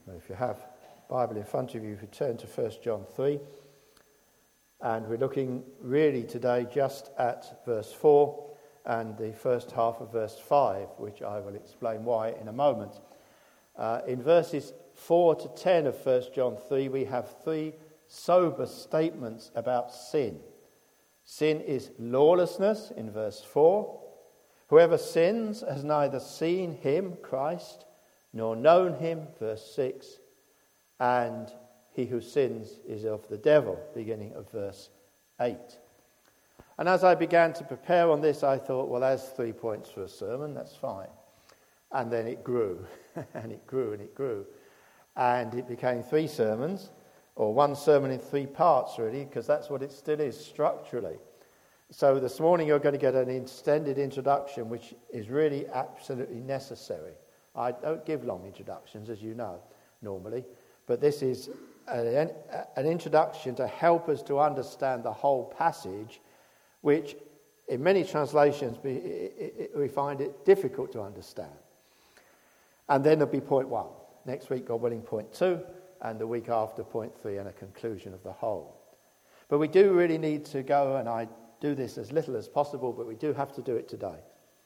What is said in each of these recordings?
If you have a Bible in front of you, if you turn to 1 John 3, and we're looking really today just at verse 4 and the first half of verse 5, which I will explain why in a moment. In verses 4 to 10 of 1 John 3, we have three sober statements about sin. Sin is lawlessness in verse 4. Whoever sins has neither seen him, Christ, nor known him, verse 6, and he who sins is of the devil, beginning of verse 8. And as I began to prepare on this, I thought, well, there's 3 points for a sermon, that's fine. And then it grew, and it grew, and it grew. And it became 3 sermons, or 1 sermon in 3 parts, really, because that's what it still is structurally. So this morning you're going to get an extended introduction, which is really absolutely necessary. I don't give long introductions, as you know, normally, but this is an introduction to help us to understand the whole passage, which in many translations we find it difficult to understand. And then there'll be point 1. Next week, God willing, point 2, and the week after, point 3, and a conclusion of the whole. But we do really need to go, and I do this as little as possible, but we do have to do it today,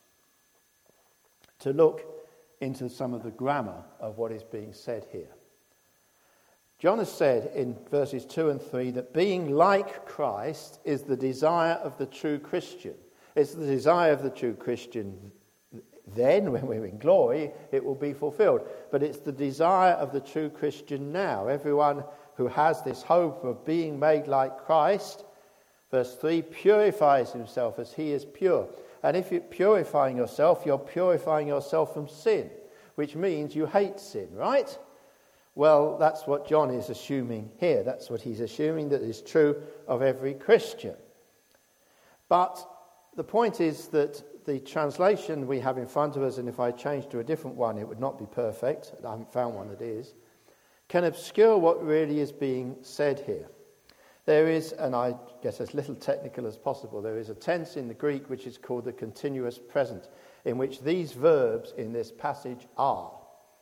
to look into some of the grammar of what is being said here. John has said in verses 2 and 3 that being like Christ is the desire of the true Christian. It's the desire of the true Christian then, when we're in glory, it will be fulfilled. But it's the desire of the true Christian now. Everyone who has this hope of being made like Christ, verse 3, purifies himself as he is pure. And if you're purifying yourself, you're purifying yourself from sin, which means you hate sin, right? Well, that's what John is assuming here. That's what he's assuming that is true of every Christian. But the point is that the translation we have in front of us, and if I change to a different one, it would not be perfect. I haven't found one that is. Can obscure what really is being said here. There is, and I guess as little technical as possible, there is a tense in the Greek which is called the continuous present, in which these verbs in this passage are.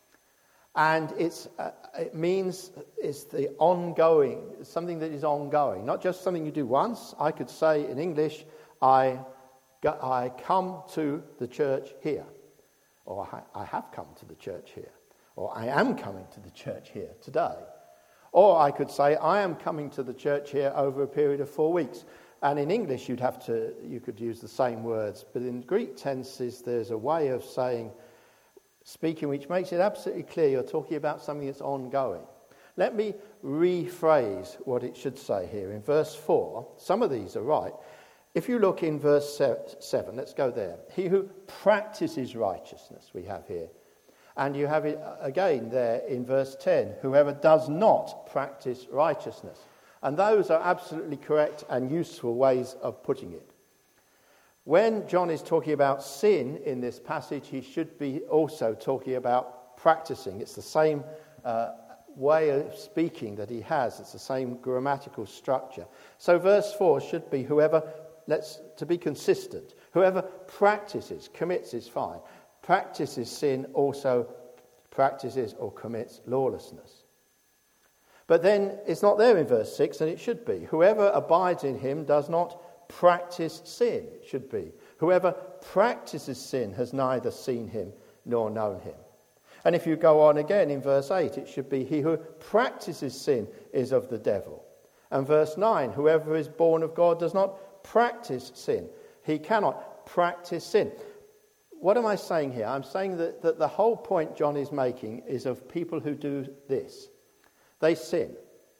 And it means it's the ongoing, something that is ongoing, not just something you do once. I could say in English, I come to the church here, or I have come to the church here, or I am coming to the church here today. Or I could say, I am coming to the church here over a period of 4 weeks. And in English, you could use the same words. But in Greek tenses, there's a way of speaking, which makes it absolutely clear you're talking about something that's ongoing. Let me rephrase what it should say here. In verse 4, some of these are right. If you look in verse 7, let's go there. He who practices righteousness, we have here. And you have it again there in verse 10, whoever does not practice righteousness. And those are absolutely correct and useful ways of putting it. When John is talking about sin in this passage, he should be also talking about practicing. It's the same way of speaking that he has. It's the same grammatical structure. So verse 4 should be to be consistent. Whoever practices, commits is fine. Practices sin also practices or commits lawlessness. But then it's not there in verse 6, and it should be. Whoever abides in him does not practice sin, it should be. Whoever practices sin has neither seen him nor known him. And if you go on again in verse 8, it should be he who practices sin is of the devil. And verse 9, whoever is born of God does not practice sin. He cannot practice sin. What am I saying here? I'm saying that the whole point John is making is of people who do this. They sin.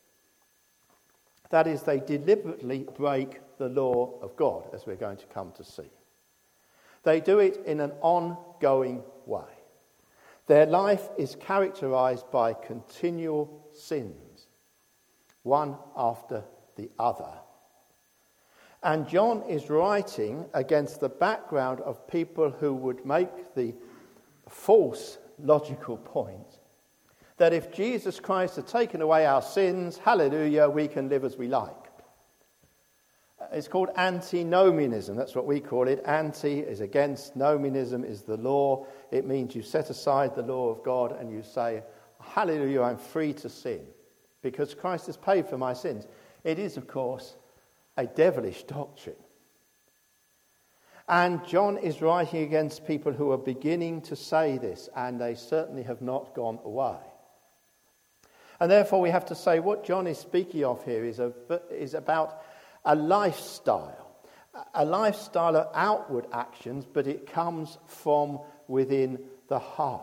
That is, they deliberately break the law of God, as we're going to come to see. They do it in an ongoing way. Their life is characterized by continual sins, one after the other. And John is writing against the background of people who would make the false logical point that if Jesus Christ had taken away our sins, hallelujah, we can live as we like. It's called antinomianism. That's what we call it. Anti is against. Nomianism is the law. It means you set aside the law of God and you say, hallelujah, I'm free to sin because Christ has paid for my sins. It is, of course, a devilish doctrine. And John is writing against people who are beginning to say this, and they certainly have not gone away. And therefore we have to say what John is speaking of here is about a lifestyle of outward actions, but it comes from within the heart.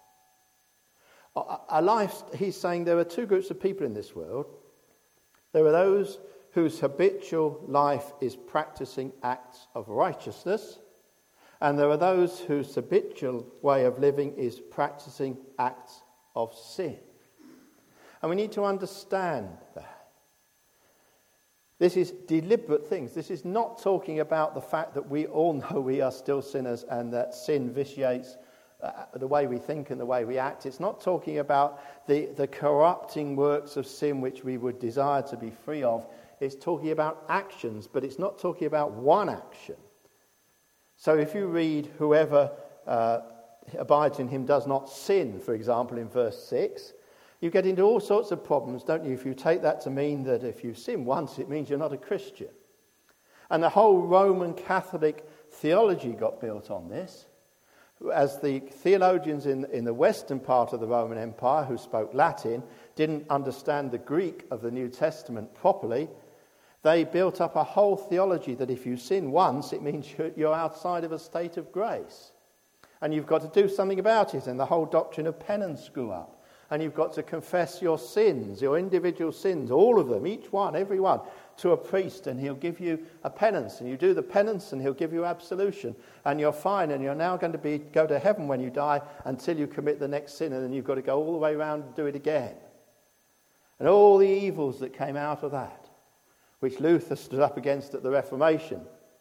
He's saying there are two groups of people in this world. There are those whose habitual life is practicing acts of righteousness, and there are those whose habitual way of living is practicing acts of sin. And we need to understand that. This is deliberate things. This is not talking about the fact that we all know we are still sinners and that sin vitiates the way we think and the way we act. It's not talking about the corrupting works of sin which we would desire to be free of. It's talking about actions, but it's not talking about one action. So if you read, whoever abides in him does not sin, for example, in verse 6, you get into all sorts of problems, don't you? If you take that to mean that if you sin once, it means you're not a Christian. And the whole Roman Catholic theology got built on this. As the theologians in the western part of the Roman Empire who spoke Latin didn't understand the Greek of the New Testament properly, they built up a whole theology that if you sin once, it means you're outside of a state of grace. And you've got to do something about it. And the whole doctrine of penance grew up. And you've got to confess your sins, your individual sins, all of them, each one, every one, to a priest, and he'll give you a penance, and you do the penance, and he'll give you absolution, and you're fine, and you're now going to go to heaven when you die until you commit the next sin, and then you've got to go all the way around and do it again. And all the evils that came out of that, which Luther stood up against at the Reformation,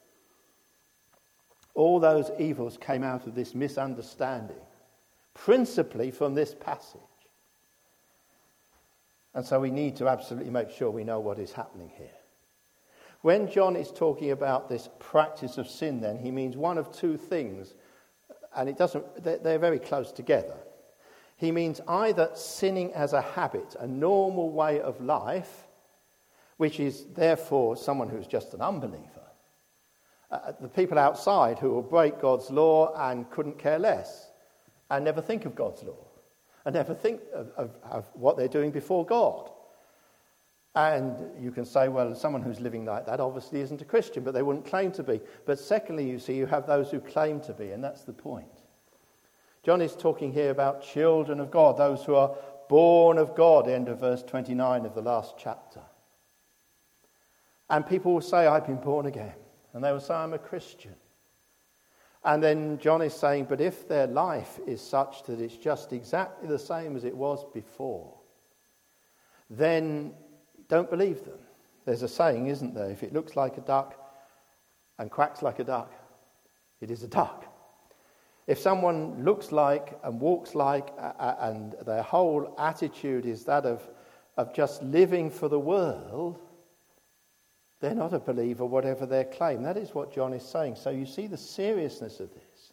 all those evils came out of this misunderstanding, principally from this passage. And so we need to absolutely make sure we know what is happening here. When John is talking about this practice of sin, then, he means one of two things, and they're very close together. He means either sinning as a habit, a normal way of life, which is therefore someone who's just an unbeliever. The people outside who will break God's law and couldn't care less and never think of God's law. And never think of what they're doing before God. And you can say, well, someone who's living like that obviously isn't a Christian, but they wouldn't claim to be. But secondly, you see, you have those who claim to be, and that's the point. John is talking here about children of God, those who are born of God, end of verse 29 of the last chapter. And people will say, I've been born again. And they will say, I'm a Christian. And then John is saying, but if their life is such that it's just exactly the same as it was before, then don't believe them. There's a saying, isn't there? If it looks like a duck and quacks like a duck, it is a duck. If someone looks like and walks like and their whole attitude is that of just living for the world, they're not a believer, whatever their claim. That is what John is saying. So you see the seriousness of this.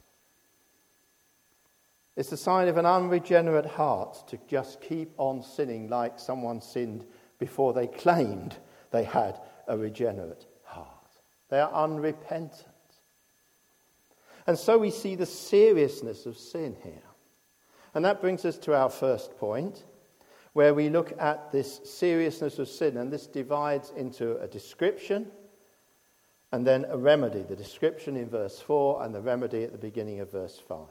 It's the sign of an unregenerate heart to just keep on sinning like someone sinned before they claimed they had a regenerate heart. They are unrepentant. And so we see the seriousness of sin here. And that brings us to our first point, where we look at this seriousness of sin, and this divides into a description and then a remedy. The description in verse 4 and the remedy at the beginning of verse 5.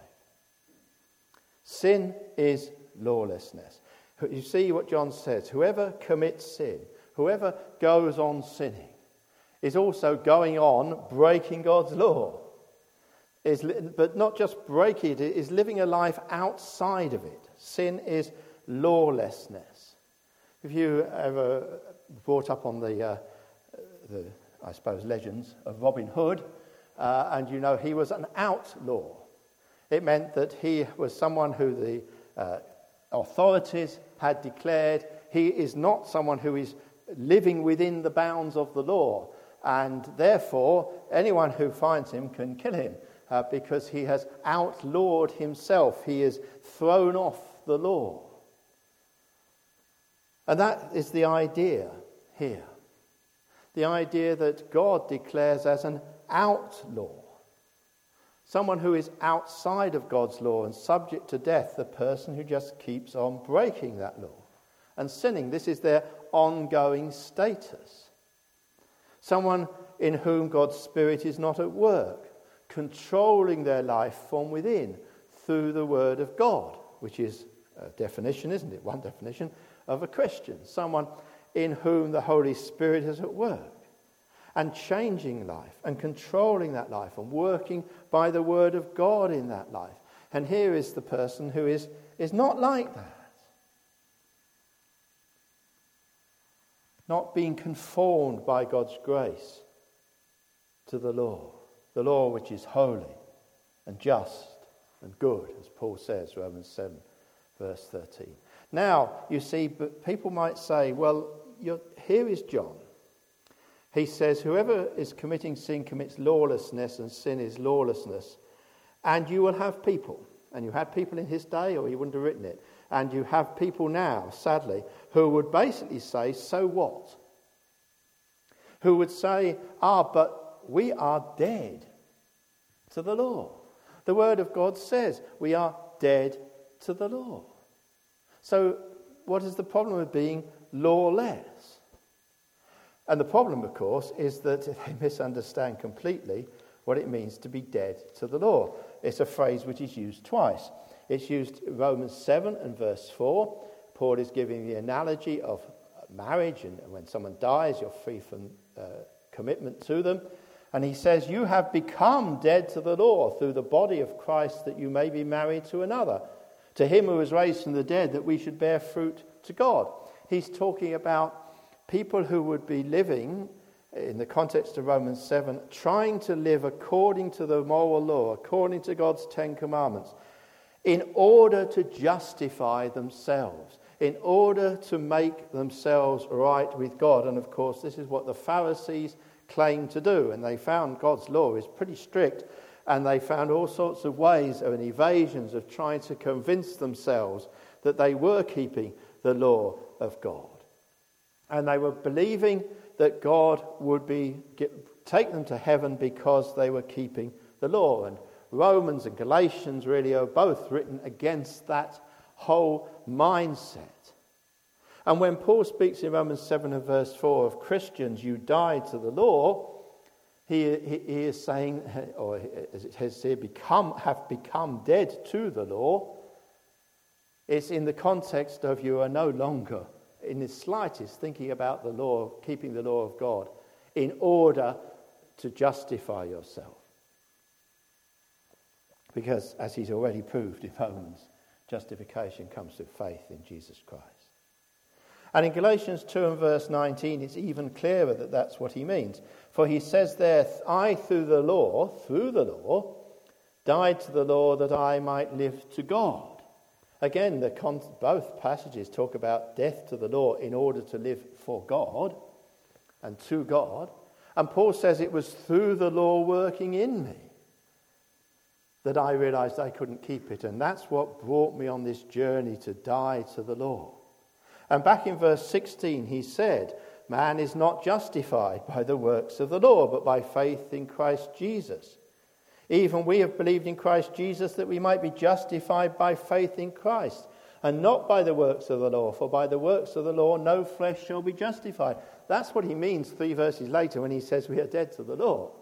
Sin is lawlessness. You see what John says, whoever commits sin, whoever goes on sinning, is also going on breaking God's law. But not just breaking it, is living a life outside of it. Sin is lawlessness. If you ever brought up on the I suppose, legends of Robin Hood, and you know he was an outlaw. It meant that he was someone who the authorities had declared he is not someone who is living within the bounds of the law, and therefore anyone who finds him can kill him because he has outlawed himself. He is thrown off the law. And that is the idea here. The idea that God declares as an outlaw. Someone who is outside of God's law and subject to death, the person who just keeps on breaking that law and sinning. This is their ongoing status. Someone in whom God's Spirit is not at work, controlling their life from within through the Word of God, which is a definition, isn't it? One definition of a Christian. Someone in whom the Holy Spirit is at work and changing life and controlling that life and working by the Word of God in that life. And here is the person who is not like that. Not being conformed by God's grace to the law which is holy and just and good, as Paul says, Romans 7, verse 13. Now, you see, but people might say, well, here is John. He says, whoever is committing sin commits lawlessness, and sin is lawlessness. And you will have people, and you had people in his day, or he wouldn't have written it, and you have people now, sadly, who would basically say, so what? Who would say, but we are dead to the law. The Word of God says we are dead to the law. So what is the problem with being lawless? And the problem, of course, is that they misunderstand completely what it means to be dead to the law. It's a phrase which is used twice. It's used in Romans 7 and verse 4. Paul is giving the analogy of marriage, and when someone dies, you're free from commitment to them. And he says, you have become dead to the law through the body of Christ, that you may be married to another, to him who was raised from the dead, that we should bear fruit to God. He's talking about people who would be living, in the context of Romans 7, trying to live according to the moral law, according to God's 10 commandments, in order to justify themselves, in order to make themselves right with God. And of course, this is what the Pharisees claimed to do. And they found God's law is pretty strict, and they found all sorts of ways and evasions of trying to convince themselves that they were keeping the law of God. And they were believing that God would take them to heaven because they were keeping the law. And Romans and Galatians really are both written against that whole mindset. And when Paul speaks in Romans 7 and verse 4 of Christians, you died to the law, he is saying, or as it says here, have become dead to the law. It's in the context of you are no longer in the slightest thinking about the law, keeping the law of God, in order to justify yourself. Because, as he's already proved in Romans, justification comes through faith in Jesus Christ. And in Galatians 2 and verse 19, it's even clearer that that's what he means. For he says there, I through the law, died to the law that I might live to God. Again, both passages talk about death to the law in order to live for God and to God. And Paul says it was through the law working in me that I realized I couldn't keep it. And that's what brought me on this journey to die to the law. And back in verse 16, he said, man is not justified by the works of the law, but by faith in Christ Jesus. Even we have believed in Christ Jesus that we might be justified by faith in Christ, and not by the works of the law, for by the works of the law no flesh shall be justified. That's what he means 3 verses later when he says we are dead to the law.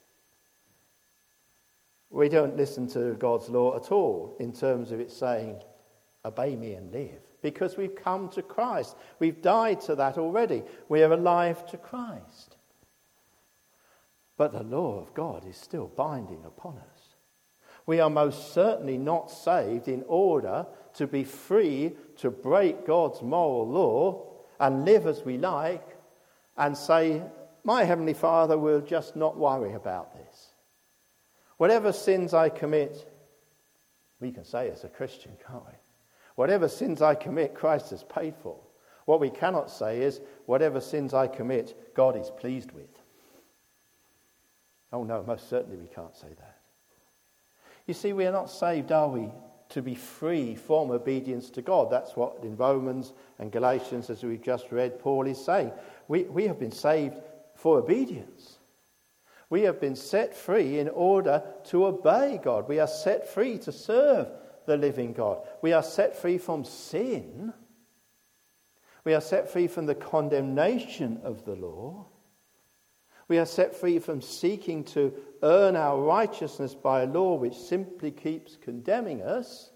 We don't listen to God's law at all in terms of it saying, obey me and live, because we've come to Christ. We've died to that already. We are alive to Christ. But the law of God is still binding upon us. We are most certainly not saved in order to be free to break God's moral law and live as we like and say, my Heavenly Father will just not worry about this. Whatever sins I commit, we can say as a Christian, can't we? Whatever sins I commit, Christ has paid for. What we cannot say is, whatever sins I commit, God is pleased with. Oh no, most certainly we can't say that. You see, we are not saved, are we, to be free from obedience to God. That's what in Romans and Galatians, as we've just read, Paul is saying. We have been saved for obedience. We have been set free in order to obey God. We are set free to serve the living God. We are set free from sin. We are set free from the condemnation of the law. We are set free from seeking to earn our righteousness by a law which simply keeps condemning us.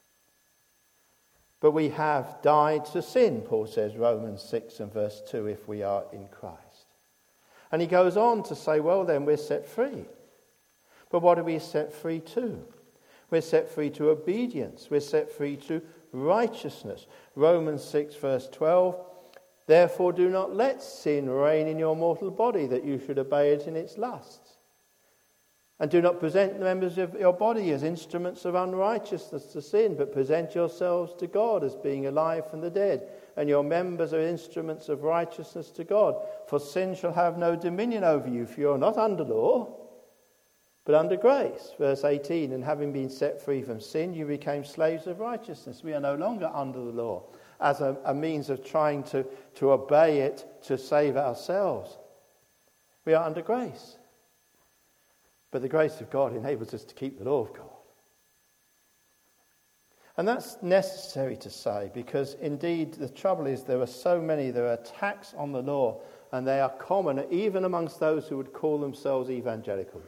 But we have died to sin, Paul says, Romans 6 and verse 2, if we are in Christ. And he goes on to say, well, then we're set free. But what are we set free to? We're set free to obedience. We're set free to righteousness. Romans 6 verse 12, therefore do not let sin reign in your mortal body, that you should obey it in its lusts. And do not present the members of your body as instruments of unrighteousness to sin, but present yourselves to God as being alive from the dead, and your members are instruments of righteousness to God. For sin shall have no dominion over you, for you are not under law, but under grace. Verse 18, and having been set free from sin, you became slaves of righteousness. We are no longer under the law as a means of trying to obey it to save ourselves. We are under grace. But the grace of God enables us to keep the law of God. And that's necessary to say, because indeed the trouble is there are attacks on the law, and they are common even amongst those who would call themselves evangelicals.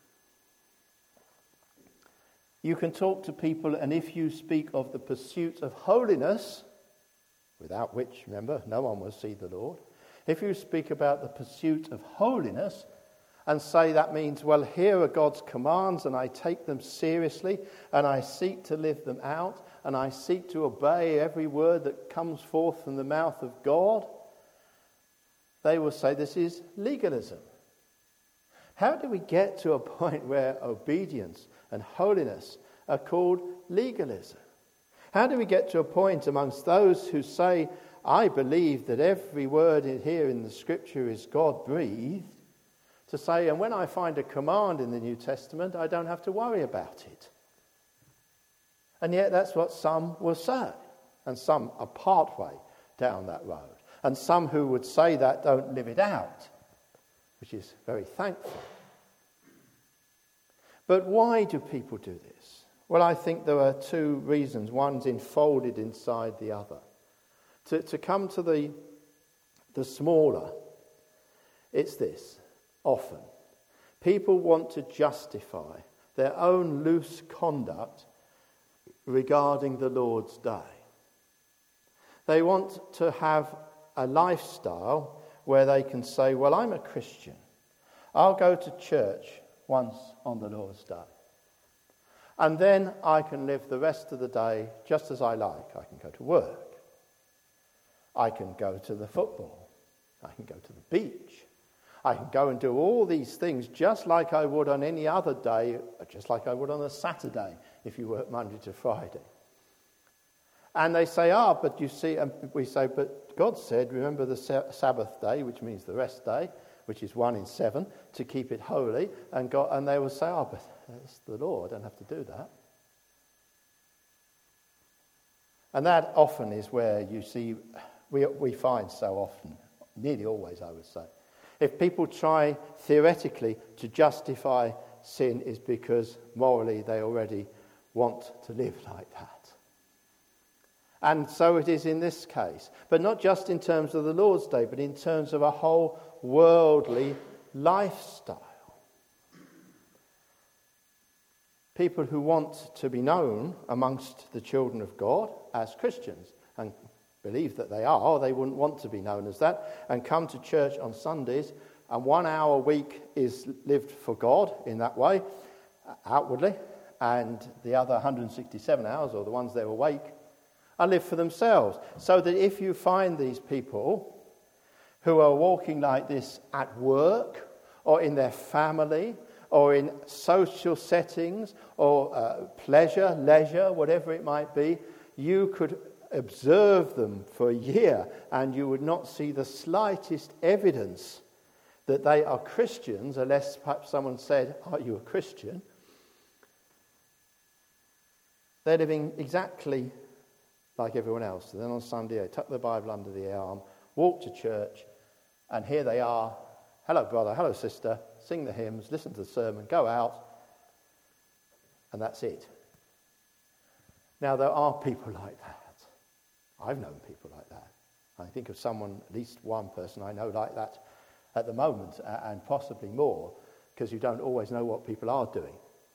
You can talk to people, and if you speak of the pursuit of holiness, without which, remember, no one will see the Lord. If you speak about the pursuit of holiness and say that means, well, here are God's commands and I take them seriously and I seek to live them out and I seek to obey every word that comes forth from the mouth of God, they will say this is legalism. How do we get to a point where obedience and holiness are called legalism? How do we get to a point amongst those who say, I believe that every word here in the Scripture is God-breathed, to say, and when I find a command in the New Testament, I don't have to worry about it. And yet that's what some will say, and some are partway down that road. And some who would say that don't live it out, which is very thankful. But why do people do this? Well, I think there are two reasons. One's enfolded inside the other. To come to the smaller, it's this. Often, people want to justify their own loose conduct regarding the Lord's day. They want to have a lifestyle where they can say, well, I'm a Christian. I'll go to church once on the Lord's day. And then I can live the rest of the day just as I like. I can go to work. I can go to the football. I can go to the beach. I can go and do all these things just like I would on any other day, just like I would on a Saturday if you work Monday to Friday. And they say, but you see, and we say, but God said, remember the Sabbath day, which means the rest day, which is 1 in 7, to keep it holy. And they will say, but that's the law, I don't have to do that. And that often is where you see, we find so often, nearly always I would say, if people try theoretically to justify sin, is because morally they already want to live like that. And so it is in this case. But not just in terms of the Lord's Day, but in terms of a whole worldly lifestyle. People who want to be known amongst the children of God as Christians, and believe that they are, or they wouldn't want to be known as that, and come to church on Sundays, and 1 hour a week is lived for God in that way, outwardly, and the other 167 hours, or the ones they're awake, are lived for themselves. So that if you find these people who are walking like this at work, or in their family, or in social settings, or pleasure, leisure, whatever it might be, you could observe them for a year and you would not see the slightest evidence that they are Christians, unless perhaps someone said, are you a Christian? They're living exactly like everyone else. And then on Sunday, they tuck the Bible under the arm, walk to church, and here they are. Hello, brother. Hello, sister. Sing the hymns, listen to the sermon, go out, and that's it. Now, there are people like that. I've known people like that. I think of someone, at least one person I know like that at the moment, and possibly more, because you don't always know what people are doing.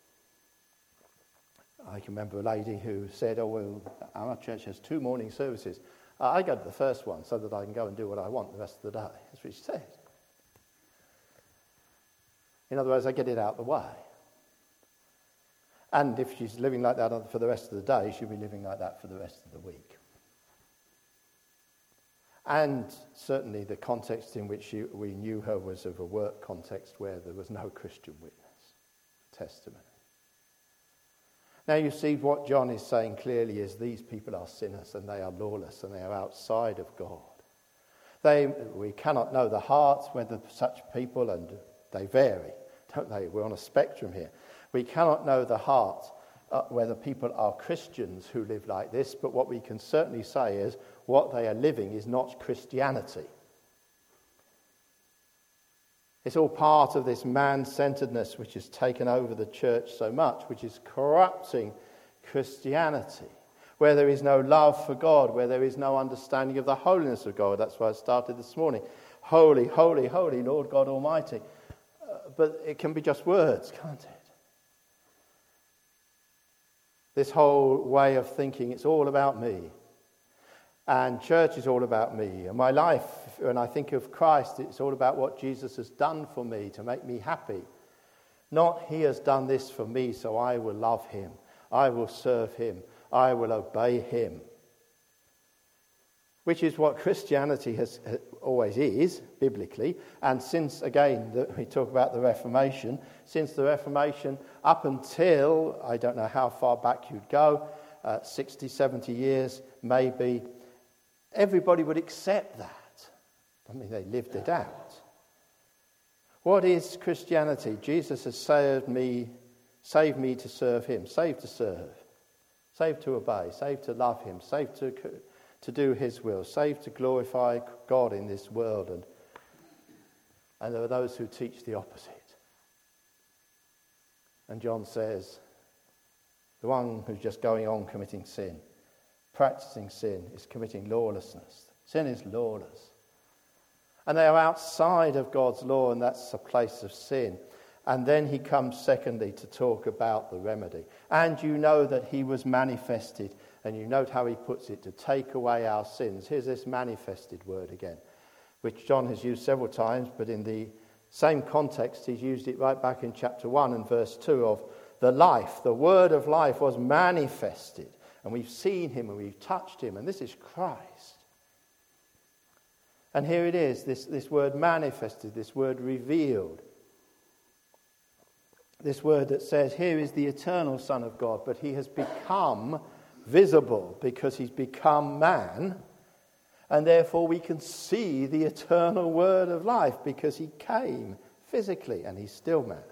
I can remember a lady who said, oh, well, our church has 2 morning services. I go to the first one so that I can go and do what I want the rest of the day. That's what she said. In other words, I get it out of the way. And if she's living like that for the rest of the day, she'll be living like that for the rest of the week. And certainly the context in which we knew her was of a work context where there was no Christian witness, testimony. Now you see what John is saying clearly is these people are sinners and they are lawless and they are outside of God. We cannot know the hearts whether such people, and they vary, don't they? We're on a spectrum here. We cannot know the heart whether people are Christians who live like this, but what we can certainly say is what they are living is not Christianity. It's all part of this man-centeredness which has taken over the church so much, which is corrupting Christianity, where there is no love for God, where there is no understanding of the holiness of God. That's why I started this morning. Holy, holy, holy, Lord God Almighty. But it can be just words, can't it? This whole way of thinking, it's all about me. And church is all about me. And my life, when I think of Christ, it's all about what Jesus has done for me to make me happy. Not he has done this for me, so I will love him. I will serve him. I will obey him. Which is what Christianity always is, biblically. And since, again, we talk about the Reformation, since the Reformation up until, I don't know how far back you'd go, 60, 70 years maybe, everybody would accept that. I mean, they lived it out. What is Christianity? Jesus has saved me to serve him, saved to serve, saved to obey, saved to love him, saved to do his will, saved to glorify God in this world. And there are those who teach the opposite. And John says, the one who's just going on committing sin, practicing sin, is committing lawlessness. Sin is lawless. And they are outside of God's law, and that's a place of sin. And then he comes secondly to talk about the remedy. And you know that he was manifested, and you note how he puts it, to take away our sins. Here's this manifested word again, which John has used several times, but in the same context he's used it right back in chapter 1 and verse 2 of the life. The word of life was manifested, and we've seen him and we've touched him, and this is Christ. And here it is, this word manifested, this word revealed. This word that says, here is the eternal Son of God, but he has become visible because he's become man, and therefore we can see the eternal word of life because he came physically and he's still man.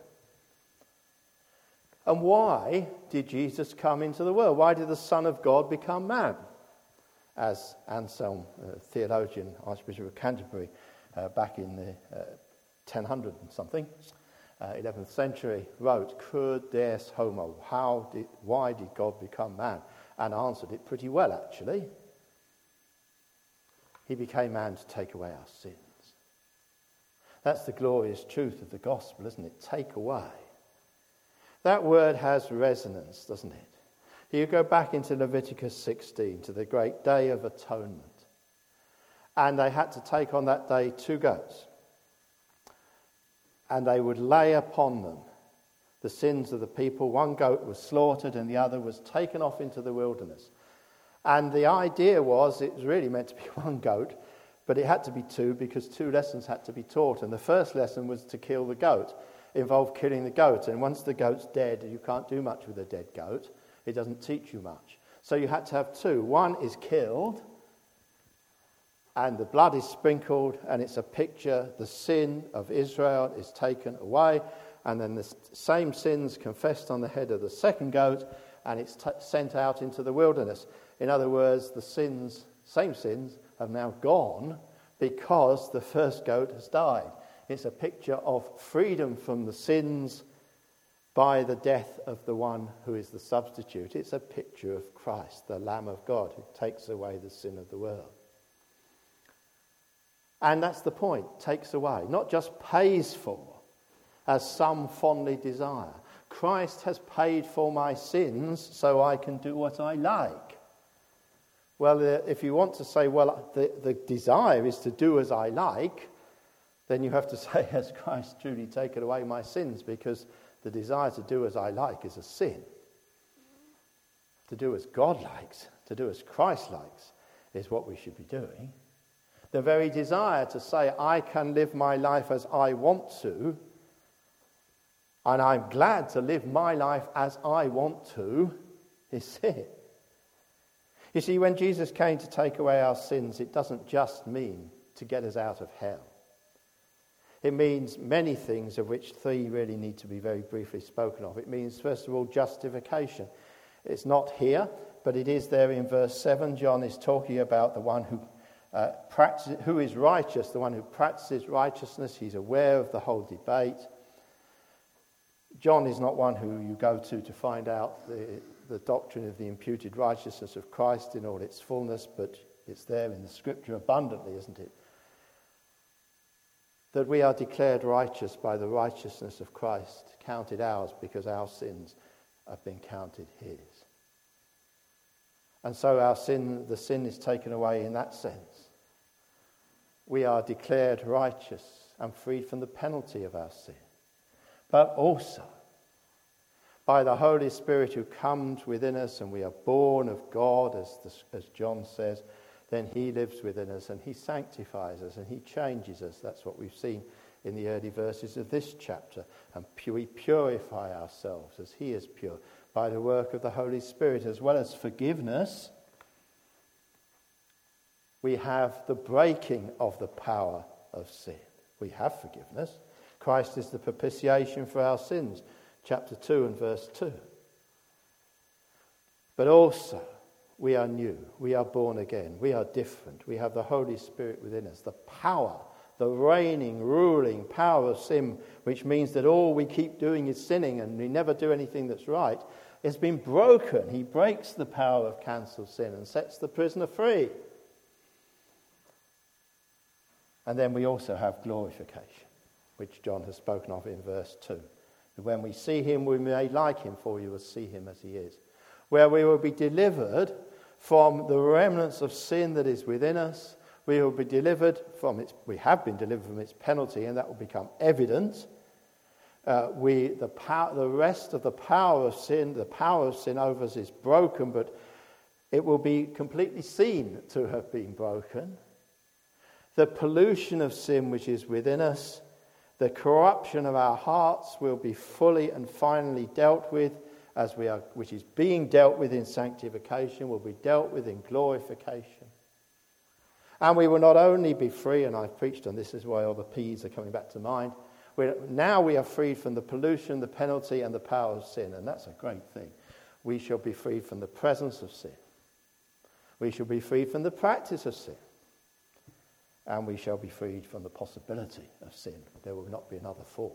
And why did Jesus come into the world? Why did the Son of God become man? As Anselm, theologian, Archbishop of Canterbury, back in the 1000 and something, 11th century, wrote, Crud des homo, why did God become man? And answered it pretty well, actually. He became man to take away our sins. That's the glorious truth of the gospel, isn't it? Take away. That word has resonance, doesn't it? You go back into Leviticus 16 to the great day of atonement. And they had to take on that day 2 goats. And they would lay upon them the sins of the people. 1 goat was slaughtered and the other was taken off into the wilderness. And the idea was it was really meant to be 1 goat, but it had to be 2 because 2 lessons had to be taught. And the first lesson was to kill the goat. It involved killing the goat. And once the goat's dead, you can't do much with a dead goat. It doesn't teach you much. So you had to have 2. 1 is killed, and the blood is sprinkled, and it's a picture. The sin of Israel is taken away, and then the same sins confessed on the head of the second goat, and it's sent out into the wilderness. In other words, the same sins, have now gone because the first goat has died. It's a picture of freedom from the sins by the death of the one who is the substitute. It's a picture of Christ, the Lamb of God, who takes away the sin of the world. And that's the point, takes away, not just pays for, as some fondly desire. Christ has paid for my sins so I can do what I like. Well, if you want to say, well, the desire is to do as I like, then you have to say, has Christ truly taken away my sins? Because the desire to do as I like is a sin. To do as God likes, to do as Christ likes, is what we should be doing. The very desire to say, I can live my life as I want to, and I'm glad to live my life as I want to, is sin. You see, when Jesus came to take away our sins, it doesn't just mean to get us out of hell. It means many things, of which three really need to be very briefly spoken of. It means, first of all, justification. It's not here, but it is there in verse 7. John is talking about the one who is righteous, the one who practices righteousness. He's aware of the whole debate. John is not one who you go to find out the doctrine of the imputed righteousness of Christ in all its fullness, but it's there in the Scripture abundantly, isn't it? That we are declared righteous by the righteousness of Christ, counted ours because our sins have been counted his. And so the sin is taken away in that sense. We are declared righteous and freed from the penalty of our sin. But also, by the Holy Spirit who comes within us, and we are born of God, as John says, then he lives within us and he sanctifies us and he changes us. That's what we've seen in the early verses of this chapter. And we purify ourselves as he is pure by the work of the Holy Spirit, as well as forgiveness. We have the breaking of the power of sin. We have forgiveness. Christ is the propitiation for our sins, chapter 2 and verse 2. But also, we are new, we are born again, we are different, we have the Holy Spirit within us, the power, the reigning, ruling power of sin, which means that all we keep doing is sinning and we never do anything that's right, has been broken. He breaks the power of cancelled sin and sets the prisoner free. And then we also have glorification, which John has spoken of in verse 2. When we see him, we may like him, for you will see him as he is. Where we will be delivered from the remnants of sin that is within us. We will be delivered from its, we have been delivered from its penalty, and that will become evident. The rest of the power of sin over us is broken, but it will be completely seen to have been broken. The pollution of sin which is within us, the corruption of our hearts will be fully and finally dealt with, which is being dealt with in sanctification, will be dealt with in glorification. And we will not only be free, and I've preached on this, is why all the P's are coming back to mind. Now we are freed from the pollution, the penalty, and the power of sin, and that's a great thing. We shall be freed from the presence of sin. We shall be freed from the practice of sin. And we shall be freed from the possibility of sin. There will not be another fall.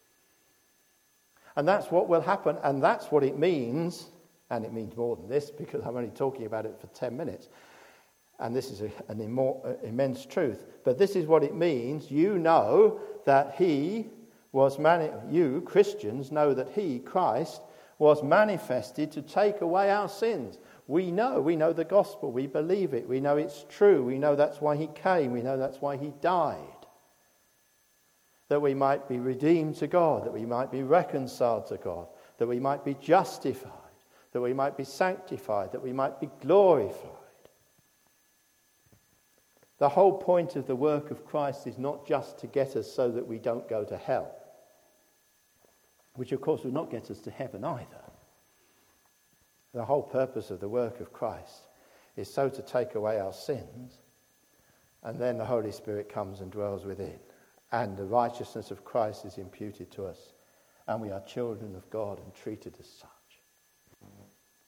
And that's what will happen, and that's what it means, and it means more than this, because I'm only talking about it for 10 minutes, and this is an immense truth, but this is what it means. You know that you, Christians, know that he, Christ, was manifested to take away our sins. We know the gospel, we believe it, we know it's true, we know that's why he came, we know that's why he died. That we might be redeemed to God, that we might be reconciled to God, that we might be justified, that we might be sanctified, that we might be glorified. The whole point of the work of Christ is not just to get us so that we don't go to hell, which of course would not get us to heaven either. The whole purpose of the work of Christ is so to take away our sins, and then the Holy Spirit comes and dwells within. And the righteousness of Christ is imputed to us. And we are children of God and treated as such.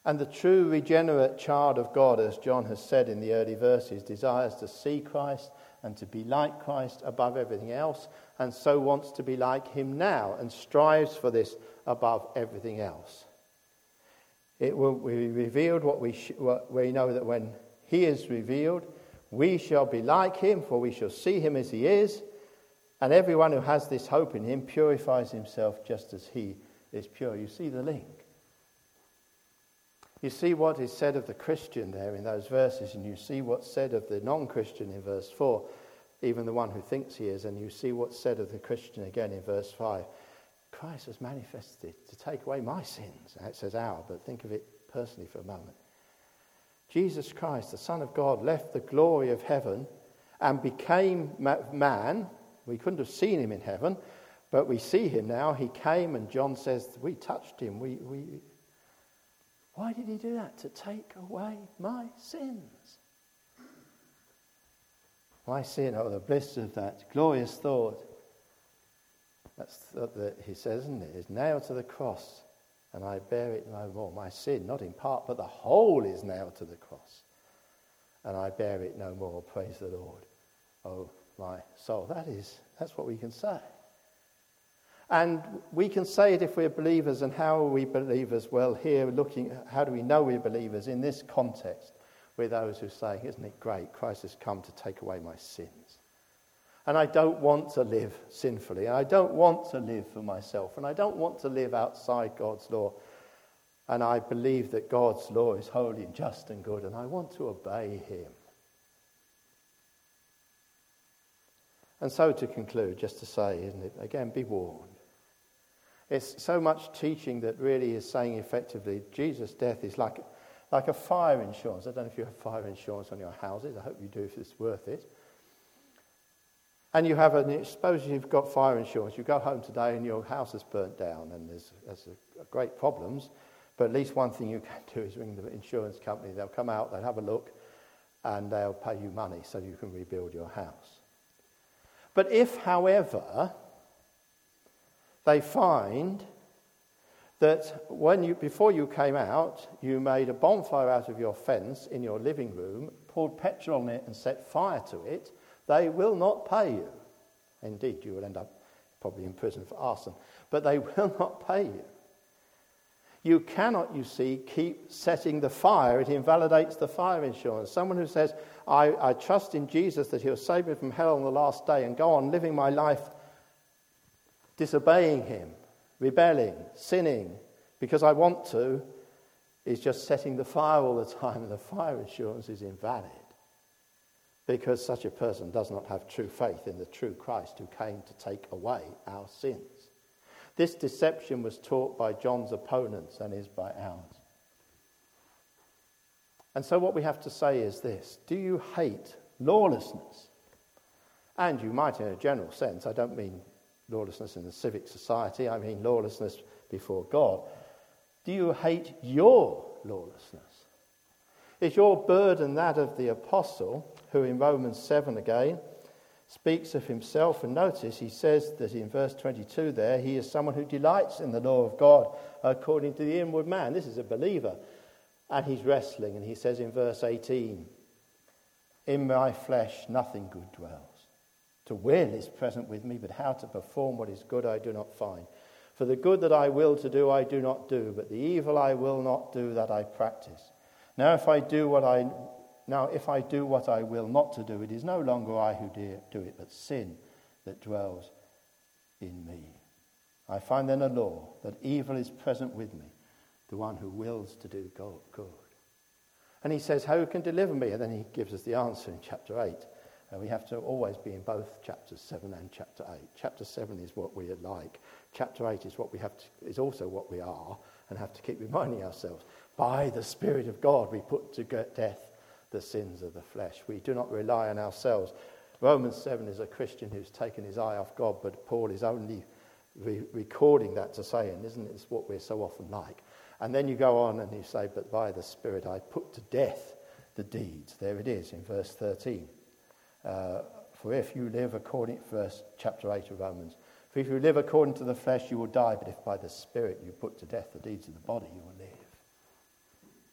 And the true regenerate child of God, as John has said in the early verses, desires to see Christ and to be like Christ above everything else, and so wants to be like him now and strives for this above everything else. It will be revealed what we know, that when he is revealed, we shall be like him, for we shall see him as he is, and everyone who has this hope in him purifies himself just as he is pure. You see the link. You see what is said of the Christian there in those verses, and you see what's said of the non-Christian in verse 4, even the one who thinks he is, and you see what's said of the Christian again in verse 5. Christ has manifested to take away my sins. It says our, but think of it personally for a moment. Jesus Christ, the Son of God, left the glory of heaven and became man. We couldn't have seen him in heaven, but we see him now. He came, and John says, we touched him. Why did he do that? To take away my sins. My sin, oh, the bliss of that glorious thought. That's that he says, isn't it? Is nailed to the cross, and I bear it no more. My sin, not in part, but the whole is nailed to the cross, and I bear it no more. Praise the Lord. Oh, my soul. That's what we can say. And we can say it if we're believers. And how are we believers? Well, here looking, how do we know we're believers? In this context, we're those who say, isn't it great? Christ has come to take away my sins. And I don't want to live sinfully. And I don't want to live for myself. And I don't want to live outside God's law. And I believe that God's law is holy and just and good. And I want to obey him. And so to conclude, just to say, isn't it, again, be warned. It's so much teaching that really is saying effectively, Jesus' death is like a fire insurance. I don't know if you have fire insurance on your houses. I hope you do if it's worth it. And you have suppose you've got fire insurance. You go home today and your house is burnt down and there's great problems. But at least one thing you can do is ring the insurance company. They'll come out, they'll have a look, and they'll pay you money so you can rebuild your house. But if, however, they find that before you came out, you made a bonfire out of your fence in your living room, poured petrol on it and set fire to it, they will not pay you. Indeed, you will end up probably in prison for arson, but they will not pay you. You cannot, you see, keep setting the fire. It invalidates the fire insurance. Someone who says, I trust in Jesus that he'll save me from hell on the last day, and go on living my life disobeying him, rebelling, sinning, because I want to, is just setting the fire all the time, and the fire insurance is invalid. Because such a person does not have true faith in the true Christ who came to take away our sins. This deception was taught by John's opponents and is by ours. And so what we have to say is this: do you hate lawlessness? And you might, in a general sense, I don't mean lawlessness in the civic society, I mean lawlessness before God. Do you hate your lawlessness? Is your burden that of the apostle, who in Romans 7 again speaks of himself? And notice he says that in verse 22 there, he is someone who delights in the law of God according to the inward man. This is a believer. And he's wrestling, and he says in verse 18, in my flesh nothing good dwells. To will is present with me, but how to perform what is good I do not find. For the good that I will to do I do not do, but the evil I will not do that I practice. Now if I do what I will not to do, it is no longer I who do it, but sin that dwells in me. I find then a law, that evil is present with me, the one who wills to do good. And he says, who can deliver me? And then he gives us the answer in chapter 8. And we have to always be in both chapters 7 and chapter 8. Chapter 7 is what we are like. Chapter 8 is is also what we are, and have to keep reminding ourselves. By the Spirit of God we put to death the sins of the flesh. We do not rely on ourselves. Romans 7 is a Christian who's taken his eye off God, but Paul is only recording that to say, and isn't it what we're so often like? And then you go on and you say, but by the Spirit I put to death the deeds. There it is in verse 13. For if you live according, chapter 8 of Romans, for if you live according to the flesh you will die, but if by the Spirit you put to death the deeds of the body you will live.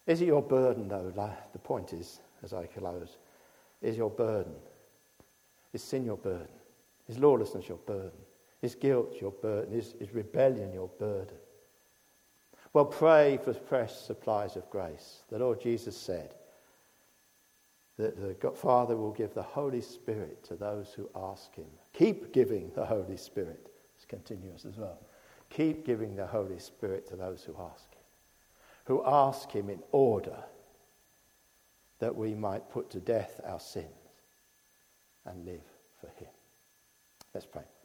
Is it your burden, though? The point is, as I close, is your burden? Is sin your burden? Is lawlessness your burden? Is guilt your burden? Is rebellion your burden? Well, pray for fresh supplies of grace. The Lord Jesus said that the Father will give the Holy Spirit to those who ask him. Keep giving the Holy Spirit. It's continuous as well. Keep giving the Holy Spirit to those who ask him in order that we might put to death our sins and live for him. Let's pray.